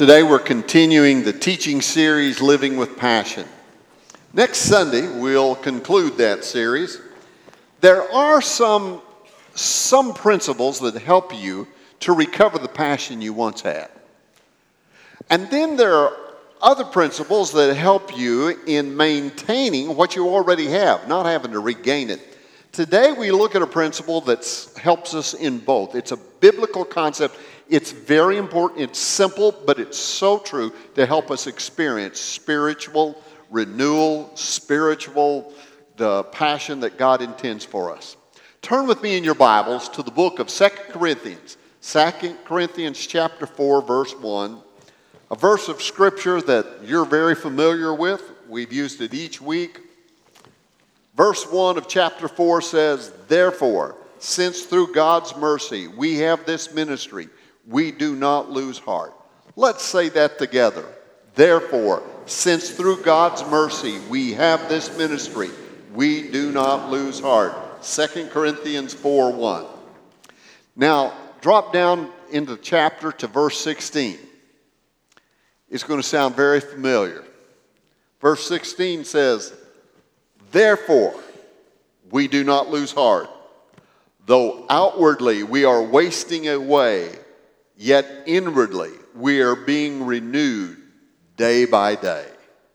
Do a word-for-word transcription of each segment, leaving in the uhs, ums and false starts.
Today we're continuing the teaching series, Living with Passion. Next Sunday, we'll conclude that series. There are some, some principles that help you to recover the passion you once had. And then there are other principles that help you in maintaining what you already have, not having to regain it. Today we look at a principle that helps us in both. It's a biblical concept. It's very important. It's simple, but it's so true to help us experience spiritual renewal, spiritual, the passion that God intends for us. Turn with me in your Bibles to the book of Second Corinthians. Second Corinthians chapter four, verse one. A verse of Scripture that you're very familiar with. We've used it each week. Verse one of chapter four says, "Therefore, since through God's mercy we have this ministry, we do not lose heart." Let's say that together. Therefore, since through God's mercy we have this ministry, we do not lose heart. Second Corinthians four one. Now, drop down into the chapter to verse sixteen. It's going to sound very familiar. Verse sixteen says, "Therefore, we do not lose heart. Though outwardly we are wasting away, yet inwardly we are being renewed day by day.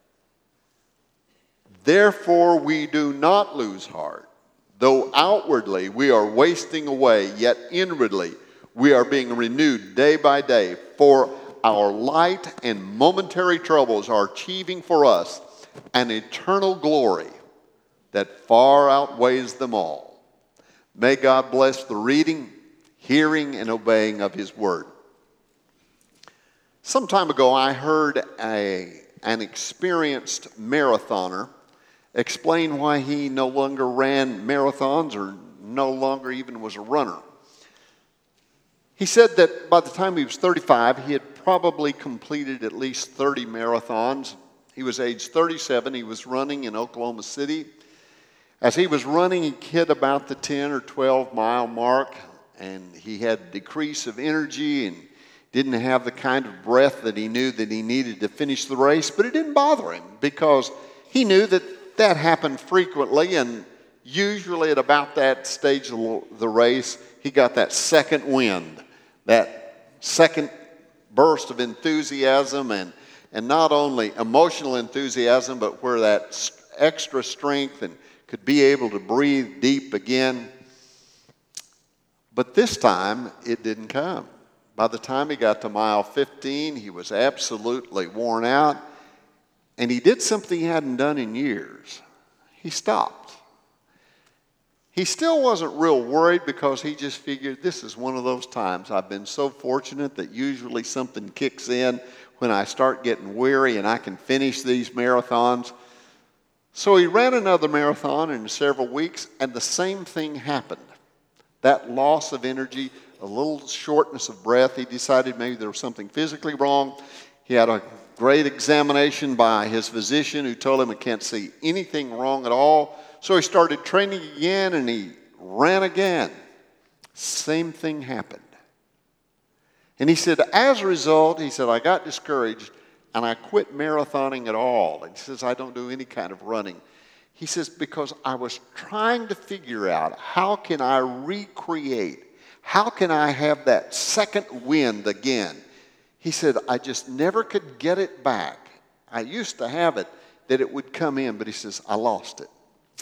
Therefore we do not lose heart. Though outwardly we are wasting away, yet inwardly we are being renewed day by day. For our light and momentary troubles are achieving for us an eternal glory that far outweighs them all." May God bless the reading, hearing, and obeying of His Word. Some time ago, I heard a, an experienced marathoner explain why he no longer ran marathons or no longer even was a runner. He said that by the time he was thirty-five, he had probably completed at least thirty marathons. He was age thirty-seven. He was running in Oklahoma City. As he was running, he hit about the ten or twelve mile mark, and he had a decrease of energy and didn't have the kind of breath that he knew that he needed to finish the race. But it didn't bother him because he knew that that happened frequently, and usually at about that stage of the race, he got that second wind, that second burst of enthusiasm, and, and not only emotional enthusiasm, but where that extra strength and could be able to breathe deep again. But this time, it didn't come. By the time he got to mile fifteen, he was absolutely worn out, and he did something he hadn't done in years. He stopped. He still wasn't real worried because he just figured, this is one of those times I've been so fortunate that usually something kicks in when I start getting weary and I can finish these marathons. So he ran another marathon in several weeks, and the same thing happened. That loss of energy, a little shortness of breath. He decided maybe there was something physically wrong. He had a great examination by his physician who told him he can't see anything wrong at all. So he started training again, and he ran again. Same thing happened. And he said, as a result, he said, I got discouraged, and I quit marathoning at all. And he says, I don't do any kind of running. He says, because I was trying to figure out how can I recreate, how can I have that second wind again? He said, I just never could get it back. I used to have it, that it would come in, but he says, I lost it.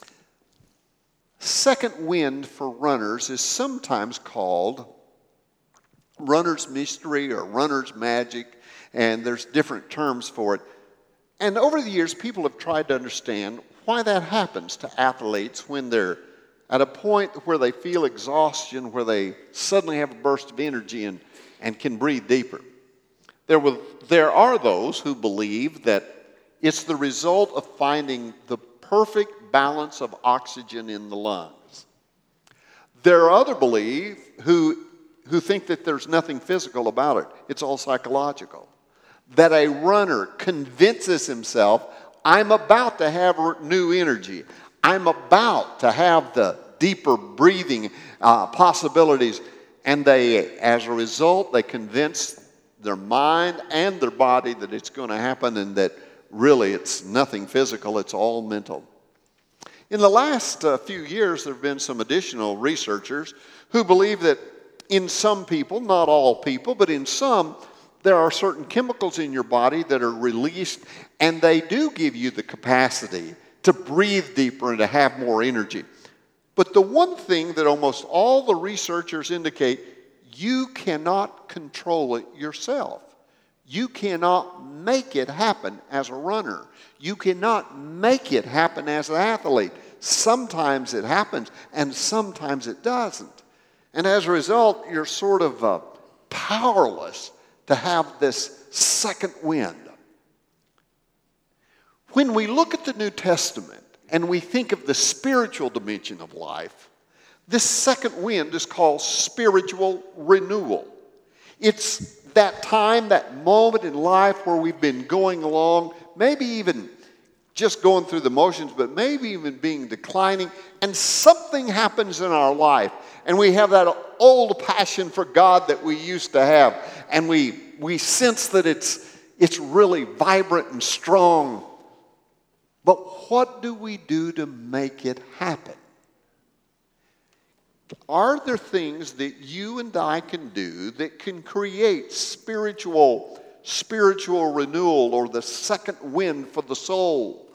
Second wind for runners is sometimes called runner's mystery or runner's magic, and there's different terms for it. And over the years, people have tried to understand why that happens to athletes when they're at a point where they feel exhaustion, where they suddenly have a burst of energy and, and can breathe deeper. There, will, there are those who believe that it's the result of finding the perfect balance of oxygen in the lungs. There are others believe who, who think that there's nothing physical about it. It's all psychological. That a runner convinces himself, I'm about to have new energy. I'm about to have the deeper breathing uh, possibilities. And they, as a result, they convince their mind and their body that it's going to happen, and that really it's nothing physical, it's all mental. In the last uh, few years, there have been some additional researchers who believe that in some people, not all people, but in some, there are certain chemicals in your body that are released, and they do give you the capacity to breathe deeper and to have more energy. But the one thing that almost all the researchers indicate, you cannot control it yourself. You cannot make it happen as a runner. You cannot make it happen as an athlete. Sometimes it happens, and sometimes it doesn't. And as a result, you're sort of uh, powerless to have this second wind. When we look at the New Testament and we think of the spiritual dimension of life, this second wind is called spiritual renewal. It's that time, that moment in life where we've been going along, maybe even just going through the motions, but maybe even being declining, and something happens in our life, and we have that old passion for God that we used to have, and we we sense that it's it's really vibrant and strong. But what do we do to make it happen? Are there things that you and I can do that can create spiritual, spiritual renewal or the second wind for the soul?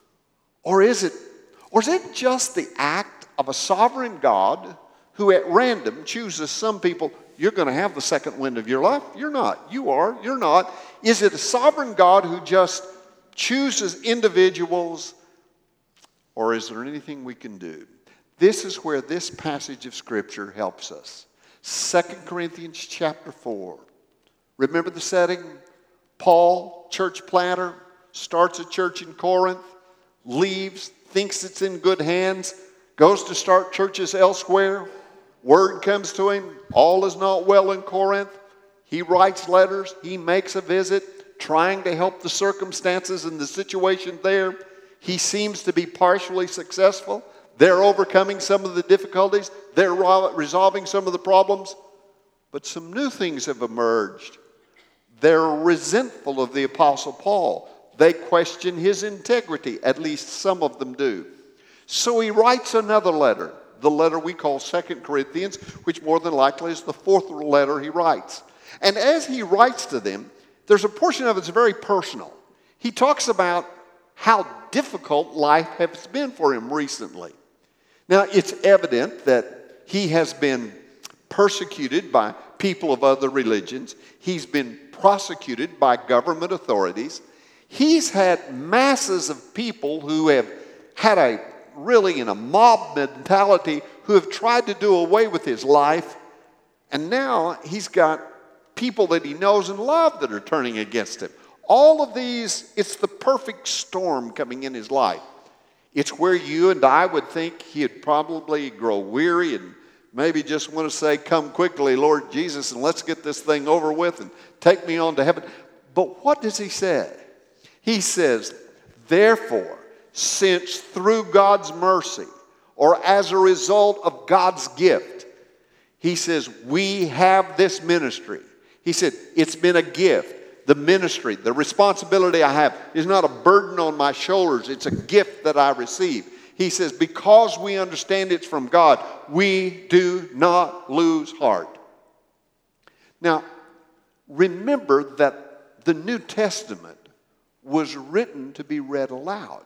Or is it, or is it just the act of a sovereign God who at random chooses some people? You're going to have the second wind of your life. You're not. You are. You're not. Is it a sovereign God who just chooses individuals? Or is there anything we can do? This is where this passage of Scripture helps us. Second Corinthians chapter four. Remember the setting? Paul, church planter, starts a church in Corinth, leaves, thinks it's in good hands, goes to start churches elsewhere. Word comes to him, all is not well in Corinth. He writes letters, he makes a visit, trying to help the circumstances and the situation there. He seems to be partially successful. They're overcoming some of the difficulties. They're resolving some of the problems. But some new things have emerged. They're resentful of the Apostle Paul. They question his integrity. At least some of them do. So he writes another letter, the letter we call Second Corinthians, which more than likely is the fourth letter he writes. And as he writes to them, there's a portion of it that's very personal. He talks about how difficult life has been for him recently. Now, it's evident that he has been persecuted by people of other religions. He's been prosecuted by government authorities. He's had masses of people who have had a really in a mob mentality who have tried to do away with his life. And now he's got people that he knows and loves that are turning against him. All of these, it's the perfect storm coming in his life. It's where you and I would think he'd probably grow weary and maybe just want to say, come quickly, Lord Jesus, and let's get this thing over with and take me on to heaven. But what does he say? He says, therefore, since through God's mercy or as a result of God's gift, he says, we have this ministry. He said, it's been a gift. The ministry, the responsibility I have is not a burden on my shoulders. It's a gift that I receive. He says, because we understand it's from God, we do not lose heart. Now, remember that the New Testament was written to be read aloud.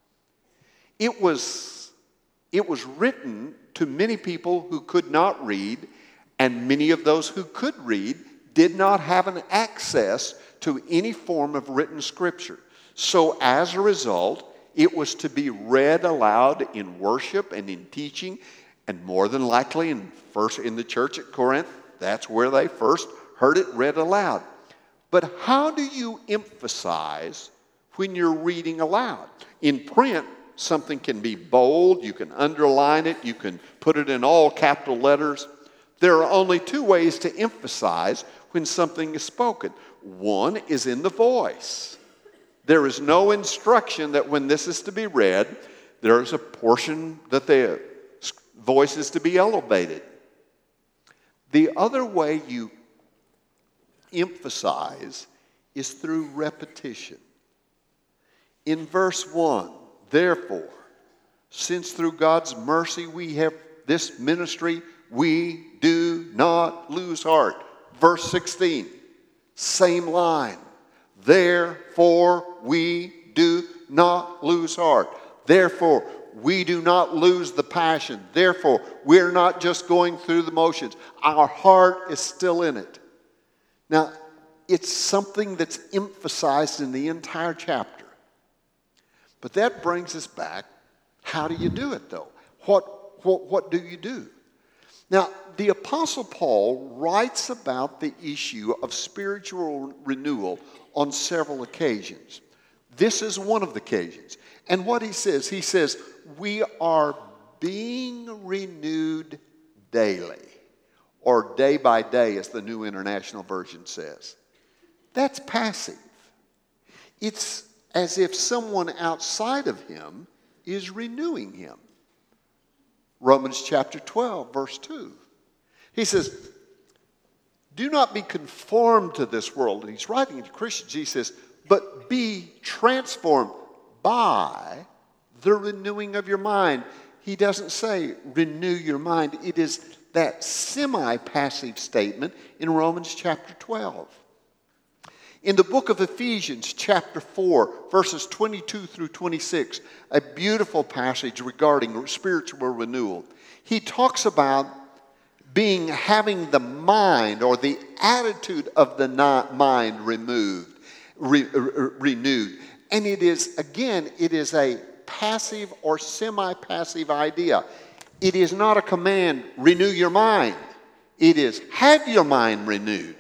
It was, it was written to many people who could not read, and many of those who could read did not have an access to any form of written scripture. So as a result, it was to be read aloud in worship and in teaching, and more than likely in first in the church at Corinth, that's where they first heard it read aloud. But how do you emphasize when you're reading aloud? In print, something can be bold, you can underline it, you can put it in all capital letters. There are only two ways to emphasize when something is spoken. One is in the voice. There is no instruction that when this is to be read, there is a portion that the voice is to be elevated. The other way you emphasize is through repetition. In verse one, therefore, since through God's mercy we have this ministry, we do not lose heart. Verse sixteen, same line. Therefore, we do not lose heart. Therefore, we do not lose the passion. Therefore, we're not just going through the motions. Our heart is still in it. Now, it's something that's emphasized in the entire chapter. But that brings us back. How do you do it, though? What, what, what do you do? Now, the Apostle Paul writes about the issue of spiritual renewal on several occasions. This is one of the occasions. And what he says, he says, we are being renewed daily, or day by day, as the New International Version says. That's passive. It's as if someone outside of him is renewing him. Romans chapter twelve, verse two. He says, do not be conformed to this world. And he's writing to Christians. He says, but be transformed by the renewing of your mind. He doesn't say renew your mind. It is that semi-passive statement in Romans chapter twelve. In the book of Ephesians chapter four, verses twenty-two through twenty-six, a beautiful passage regarding spiritual renewal. He talks about being, having the mind or the attitude of the mind removed, re, re, renewed. And it is, again, it is a passive or semi-passive idea. It is not a command, renew your mind. It is, have your mind renewed.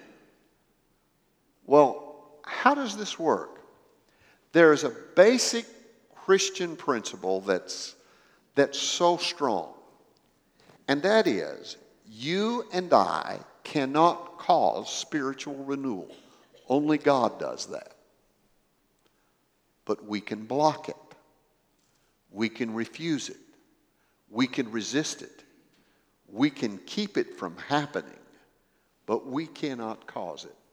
Well, how does this work? There is a basic Christian principle that's, that's so strong. And that is, you and I cannot cause spiritual renewal. Only God does that. But we can block it. We can refuse it. We can resist it. We can keep it from happening. But we cannot cause it.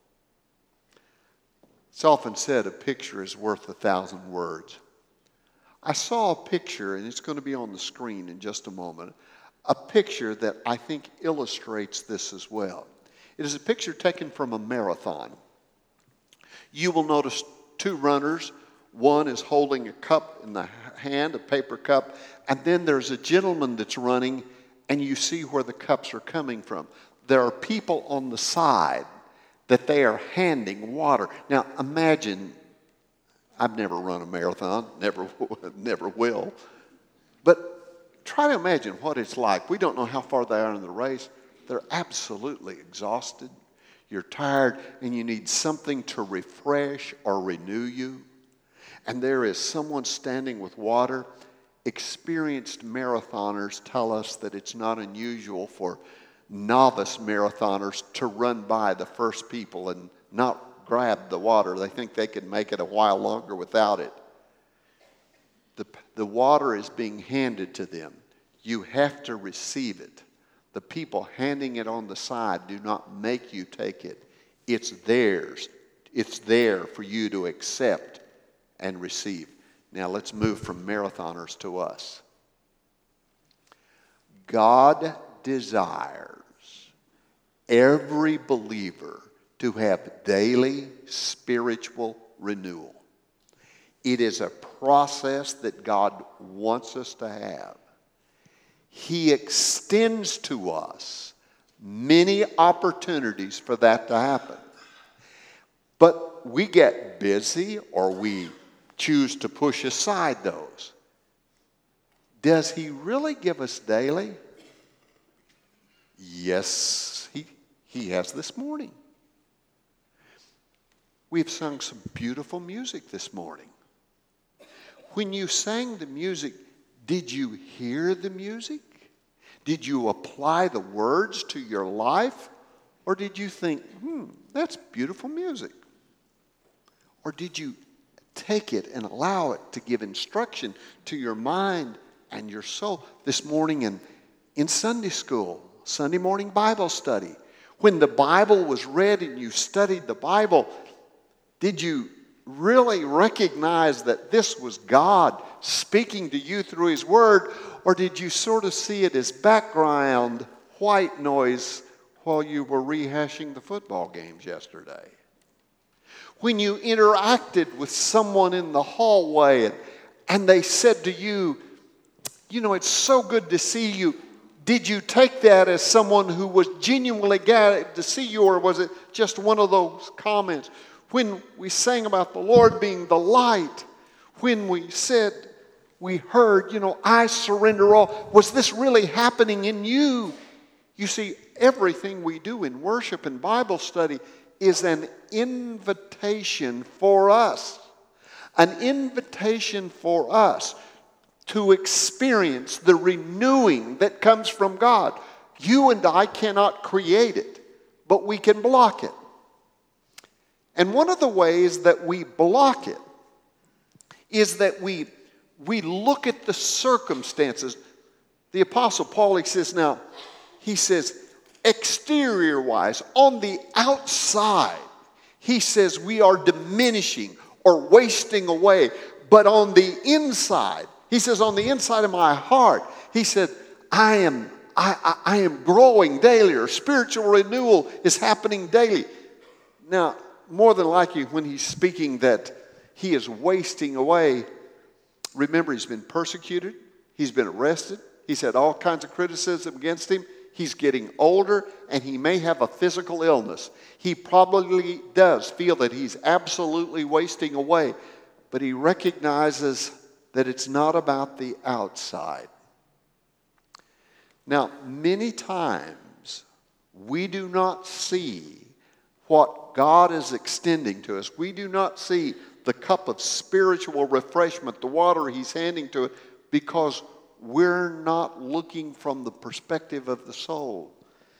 It's often said a picture is worth a thousand words. I saw a picture, and it's going to be on the screen in just a moment, a picture that I think illustrates this as well. It is a picture taken from a marathon. You will notice two runners. One is holding a cup in the hand, a paper cup, and then there's a gentleman that's running, and you see where the cups are coming from. There are people on the side that they are handing water. Now, imagine, I've never run a marathon, never, never will, but try to imagine what it's like. We don't know how far they are in the race. They're absolutely exhausted. You're tired, and you need something to refresh or renew you. And there is someone standing with water. Experienced marathoners tell us that it's not unusual for novice marathoners to run by the first people and not grab the water. They think they can make it a while longer without it. The, the water is being handed to them. You have to receive it. The people handing it on the side do not make you take it. It's theirs. It's there for you to accept and receive. Now let's move from marathoners to us. God desires every believer to have daily spiritual renewal. It is a process that God wants us to have. He extends to us many opportunities for that to happen. But we get busy or we choose to push aside those. Does He really give us daily? Yes, He, he has this morning. We've sung some beautiful music this morning. When you sang the music, did you hear the music? Did you apply the words to your life? Or did you think, hmm, that's beautiful music? Or did you take it and allow it to give instruction to your mind and your soul? This morning in, in Sunday school, Sunday morning Bible study, When the Bible was read and you studied the Bible, did you really recognize that this was God speaking to you through His Word, or did you sort of see it as background white noise while you were rehashing the football games yesterday? When you interacted with someone in the hallway and, and they said to you, you know, it's so good to see you, did you take that as someone who was genuinely glad to see you, or was it just one of those comments? When we sang about the Lord being the light, when we said, we heard, you know, I surrender all, was this really happening in you? You see, everything we do in worship and Bible study is an invitation for us. An invitation for us to experience the renewing that comes from God. You and I cannot create it, but we can block it. And one of the ways that we block it is that we, we look at the circumstances. The Apostle Paul, he says, now, he says, exterior-wise, on the outside, he says we are diminishing or wasting away. But on the inside, he says, on the inside of my heart, he said, I am, I, I, I am growing daily, or spiritual renewal is happening daily. Now, more than likely, when he's speaking that he is wasting away, remember, he's been persecuted, he's been arrested, he's had all kinds of criticism against him, he's getting older, and he may have a physical illness. He probably does feel that he's absolutely wasting away, but he recognizes that it's not about the outside. Now, many times we do not see what God is extending to us. We do not see the cup of spiritual refreshment, the water He's handing to us, because we're not looking from the perspective of the soul.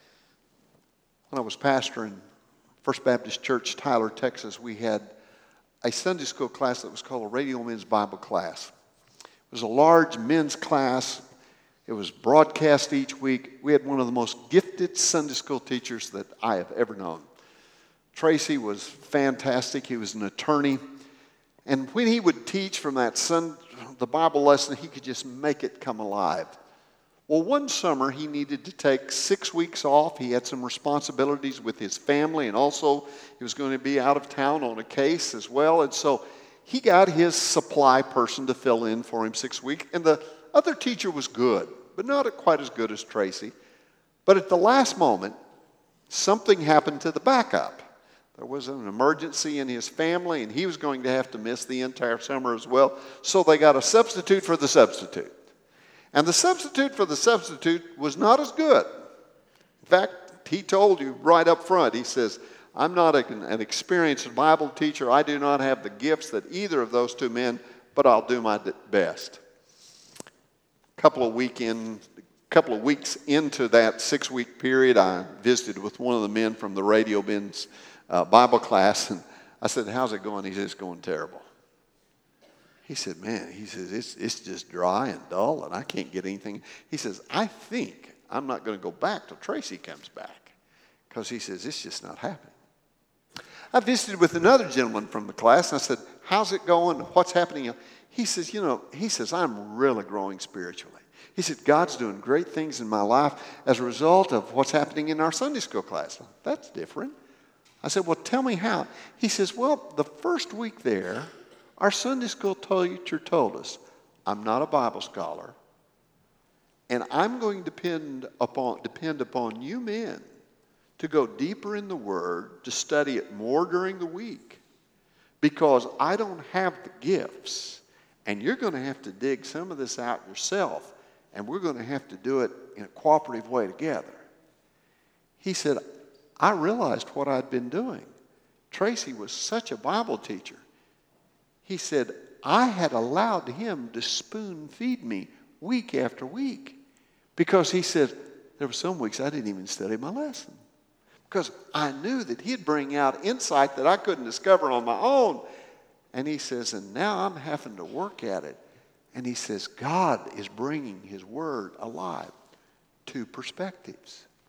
When I was pastoring First Baptist Church, Tyler, Texas, we had a Sunday school class that was called a Radio Men's Bible class. It was a large men's class. It was broadcast each week. We had one of the most gifted Sunday school teachers that I have ever known. Tracy was fantastic. He was an attorney. And when he would teach from that Sun, the Bible lesson, he could just make it come alive. Well, one summer he needed to take six weeks off. He had some responsibilities with his family, and also he was going to be out of town on a case as well. And so he got his supply person to fill in for him six weeks. And the other teacher was good, but not quite as good as Tracy. But at the last moment, something happened to the backup. There was an emergency in his family, and he was going to have to miss the entire summer as well. So they got a substitute for the substitute. And the substitute for the substitute was not as good. In fact, he told you right up front, he says, I'm not a, an experienced Bible teacher. I do not have the gifts that either of those two men, but I'll do my best. A couple of weekend, couple of weeks into that six-week period, I visited with one of the men from the Radio Men's Uh, Bible class, and I said, how's it going? He said, it's going terrible. He said, man, he says, it's, it's just dry and dull, and I can't get anything. He says, I think I'm not going to go back till Tracy comes back, because he says, it's just not happening. I visited with another gentleman from the class, and I said, how's it going? What's happening? He says, you know, he says, I'm really growing spiritually. He said, God's doing great things in my life as a result of what's happening in our Sunday school class. That's different. I said, well, tell me how. He says, well, the first week there, our Sunday school teacher told us, I'm not a Bible scholar, and I'm going to depend upon, depend upon you men to go deeper in the Word, to study it more during the week, because I don't have the gifts, and you're going to have to dig some of this out yourself, and we're going to have to do it in a cooperative way together. He said, I realized what I'd been doing. Tracy was such a Bible teacher. He said, I had allowed him to spoon feed me week after week, because he said, there were some weeks I didn't even study my lesson, because I knew that he'd bring out insight that I couldn't discover on my own. And he says, and now I'm having to work at it. And he says, God is bringing His Word alive to perspectives.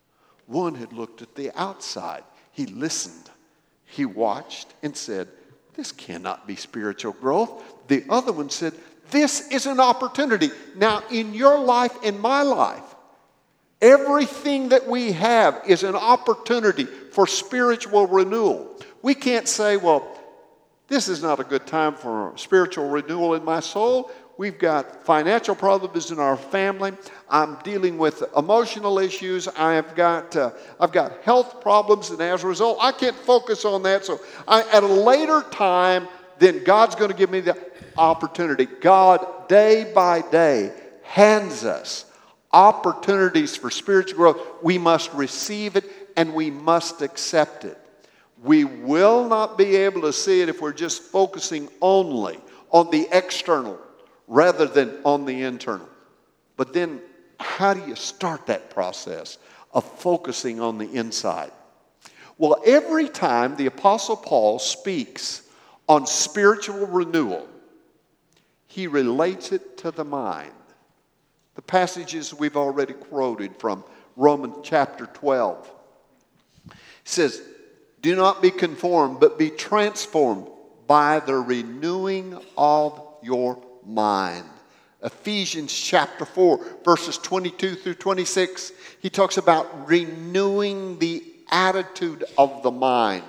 One had looked at the outside. He listened. He watched and said, this cannot be spiritual growth. The other one said, this is an opportunity. Now, in your life and my life, everything that we have is an opportunity for spiritual renewal. We can't say, well, this is not a good time for spiritual renewal in my soul. We've got financial problems in our family. I'm dealing with emotional issues. I have got, uh, I've got health problems, and as a result, I can't focus on that. So I, at a later time, then God's going to give me the opportunity. God, day by day, hands us opportunities for spiritual growth. We must receive it, and we must accept it. We will not be able to see it if we're just focusing only on the external rather than on the internal. But then, how do you start that process of focusing on the inside? Well, every time the Apostle Paul speaks on spiritual renewal, he relates it to the mind. The passages we've already quoted from Romans chapter twelve. It says, do not be conformed, but be transformed by the renewing of your mind. Ephesians chapter four, verses twenty-two through twenty-six, he talks about renewing the attitude of the mind.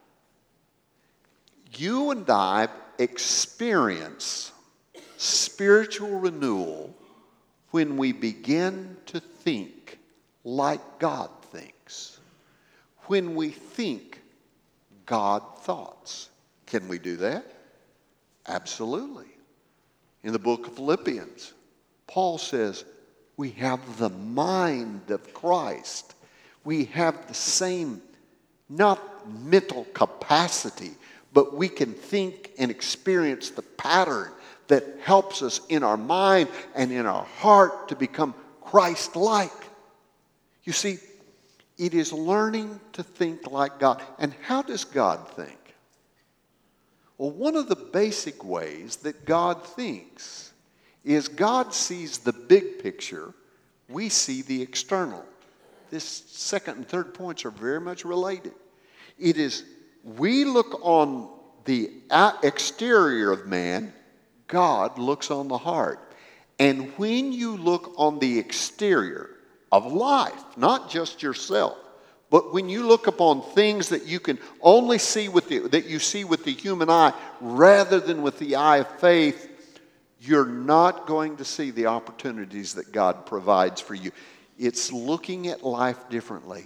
You and I experience spiritual renewal when we begin to think like God thinks. When we think God thoughts. Can we do that? Absolutely. In the book of Philippians, Paul says, we have the mind of Christ. We have the same, not mental capacity, but we can think and experience the pattern that helps us in our mind and in our heart to become Christ-like. You see, it is learning to think like God. And how does God think? Well, one of the basic ways that God thinks is God sees the big picture, we see the external. This second and third points are very much related. It is, we look on the exterior of man, God looks on the heart. And when you look on the exterior of life, not just yourself, but when you look upon things that you can only see with the, that you see with the human eye rather than with the eye of faith, you're not going to see the opportunities that God provides for you. It's looking at life differently.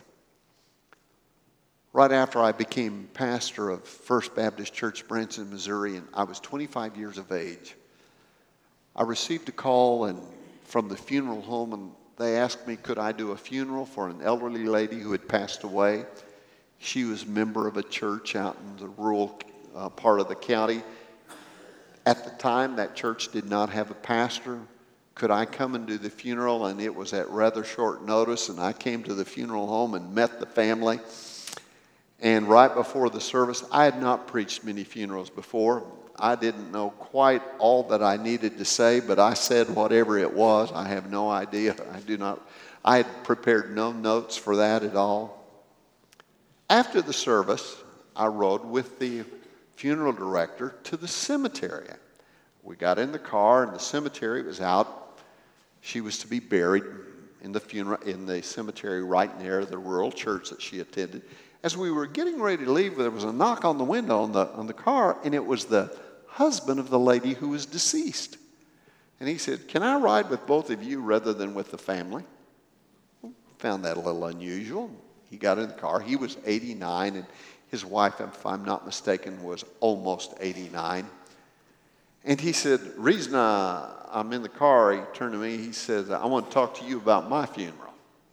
Right after I became pastor of First Baptist Church Branson, Missouri, and I was twenty-five years of age, I received a call and from the funeral home, and they asked me, could I do a funeral for an elderly lady who had passed away. She was a member of a church out in the rural uh, part of the county. At the time, that church did not have a pastor. Could I come and do the funeral? And it was at rather short notice, and I came to the funeral home and met the family. And right before the service, I had not preached many funerals before. I didn't know quite all that I needed to say, but I said whatever it was. I have no idea. I do not. I had prepared no notes for that at all. After the service, I rode with the funeral director to the cemetery. We got in the car, and the cemetery was out. She was to be buried in the funeral in the cemetery right near the rural church that she attended. As we were getting ready to leave, there was a knock on the window on the on the car, and it was the husband of the lady who was deceased. And he said, can I ride with both of you rather than with the family? Found that a little unusual. He got in the car. He was eighty-nine, and his wife, if I'm not mistaken, was almost eighty-nine. And he said, reason I, I'm in the car, he turned to me, he said, I want to talk to you about my funeral.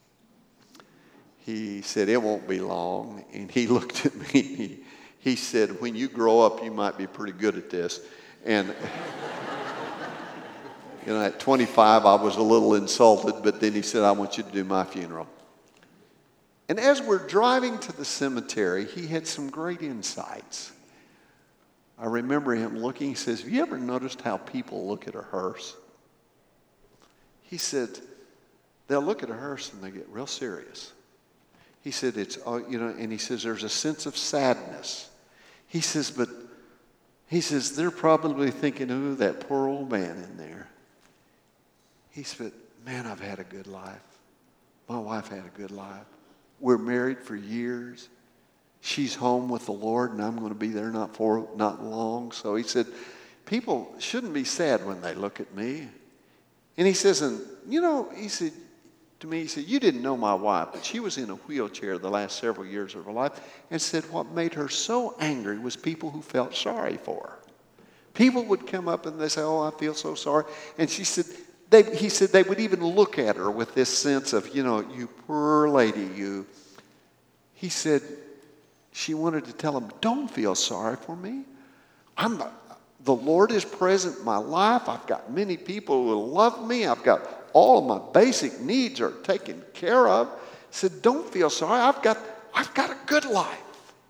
He said, it won't be long. And he looked at me. He, he said, when you grow up, you might be pretty good at this. And, you know, at twenty-five, I was a little insulted. But then he said, I want you to do my funeral. And as we're driving to the cemetery, he had some great insights. I remember him looking. He says, have you ever noticed how people look at a hearse? He said, they'll look at a hearse and they get real serious. He said, it's, oh, you know, and he says, there's a sense of sadness. He says, but, he says, they're probably thinking, ooh, that poor old man in there. He said, man, I've had a good life. My wife had a good life. We're married for years. She's home with the Lord, and I'm going to be there not for not long. So he said, people shouldn't be sad when they look at me. And he says, and you know, he said to me, he said, you didn't know my wife, but she was in a wheelchair the last several years of her life, and said what made her so angry was people who felt sorry for her. People would come up and they say, oh, I feel so sorry. And she said, they, he said they would even look at her with this sense of, you know, you poor lady, you. He said, she wanted to tell them, don't feel sorry for me. I'm the, the Lord is present in my life. I've got many people who love me. I've got all of my basic needs are taken care of. He said, don't feel sorry. I've got, I've got a good life.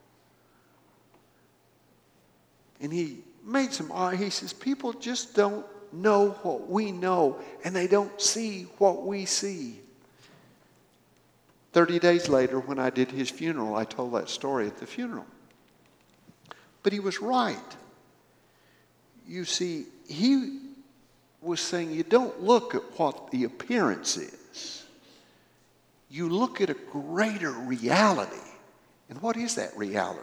And he made some, he says, people just don't know what we know, and they don't see what we see. Thirty days later, when I did his funeral, I told that story at the funeral. But he was right. You see, he was saying you don't look at what the appearance is. You look at a greater reality. And what is that reality?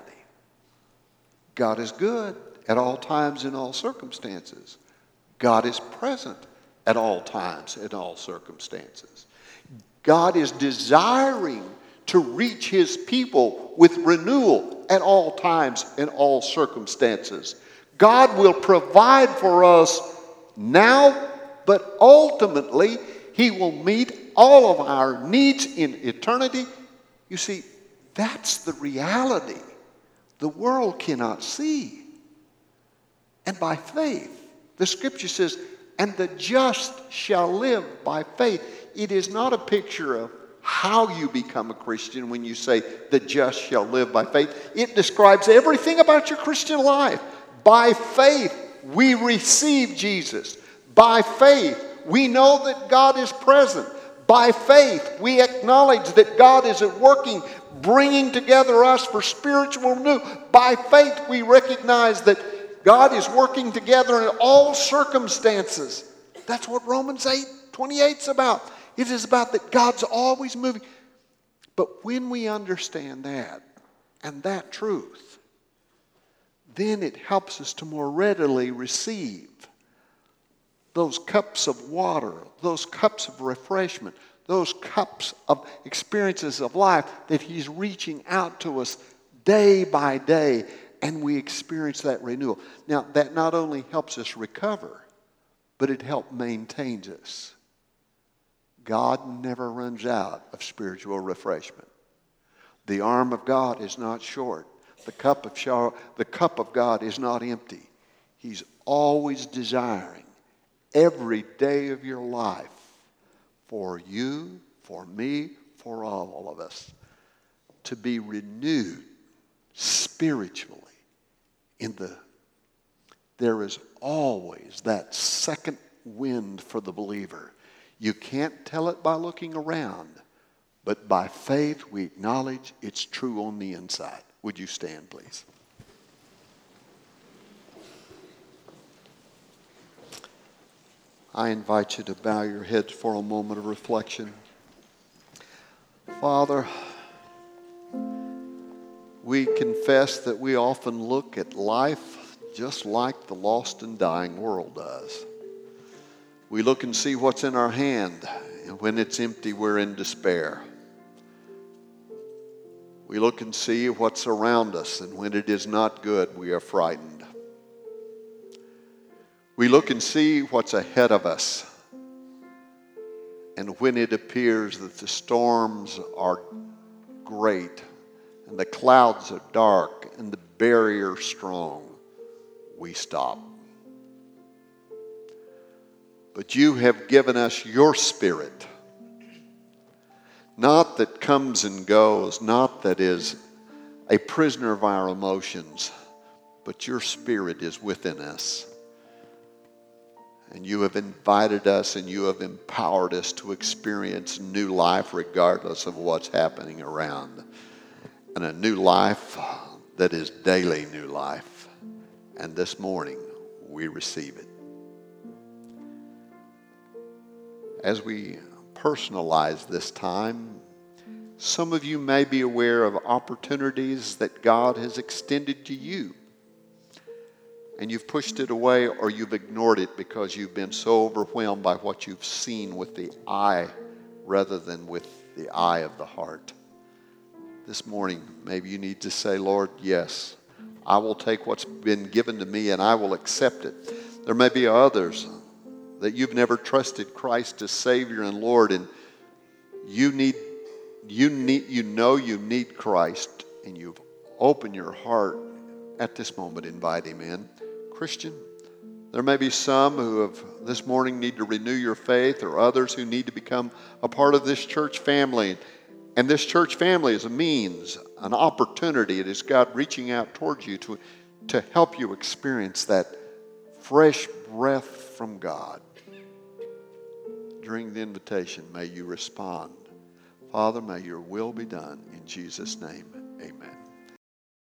God is good at all times in all circumstances. God is present at all times in all circumstances. God is desiring to reach his people with renewal at all times in all circumstances. God will provide for us now, but ultimately he will meet all of our needs in eternity. You see, that's the reality the world cannot see. And by faith, the scripture says, and the just shall live by faith. It is not a picture of how you become a Christian when you say the just shall live by faith. It describes everything about your Christian life. By faith, we receive Jesus. By faith, we know that God is present. By faith, we acknowledge that God is at working, bringing together us for spiritual renewal. By faith, we recognize that God is working together in all circumstances. That's what Romans eight twenty-eight is about. It is about that God's always moving. But when we understand that and that truth, then it helps us to more readily receive those cups of water, those cups of refreshment, those cups of experiences of life that he's reaching out to us day by day, and we experience that renewal. Now, that not only helps us recover, but it helps maintain us. God never runs out of spiritual refreshment. The arm of God is not short. The cup of shower, the cup of God is not empty. He's always desiring every day of your life for you, for me, for all of us to be renewed spiritually. In the, there is always that second wind for the believer. You can't tell it by looking around, but by faith we acknowledge it's true on the inside. Would you stand, please? I invite you to bow your heads for a moment of reflection. Father, we confess that we often look at life just like the lost and dying world does. We look and see what's in our hand, and when it's empty, we're in despair. We look and see what's around us, and when it is not good, we are frightened. We look and see what's ahead of us, and when it appears that the storms are great, and the clouds are dark, and the barrier strong, we stop. But you have given us your Spirit, not that comes and goes, not that is a prisoner of our emotions, but your Spirit is within us. And you have invited us and you have empowered us to experience new life regardless of what's happening around. And a new life that is daily new life. And this morning, we receive it. As we personalize this time, some of you may be aware of opportunities that God has extended to you. And you've pushed it away or you've ignored it because you've been so overwhelmed by what you've seen with the eye rather than with the eye of the heart. This morning, maybe you need to say, Lord, yes, I will take what's been given to me and I will accept it. There may be others that you've never trusted Christ as Savior and Lord, and you need, you need, you know you need Christ, and you've opened your heart at this moment. Invite Him in. Christian, there may be some who have this morning need to renew your faith, or others who need to become a part of this church family. And this church family is a means, an opportunity. It is God reaching out towards you to, to help you experience that fresh breath from God. During the invitation, may you respond, Father, may your will be done. In Jesus' name, amen.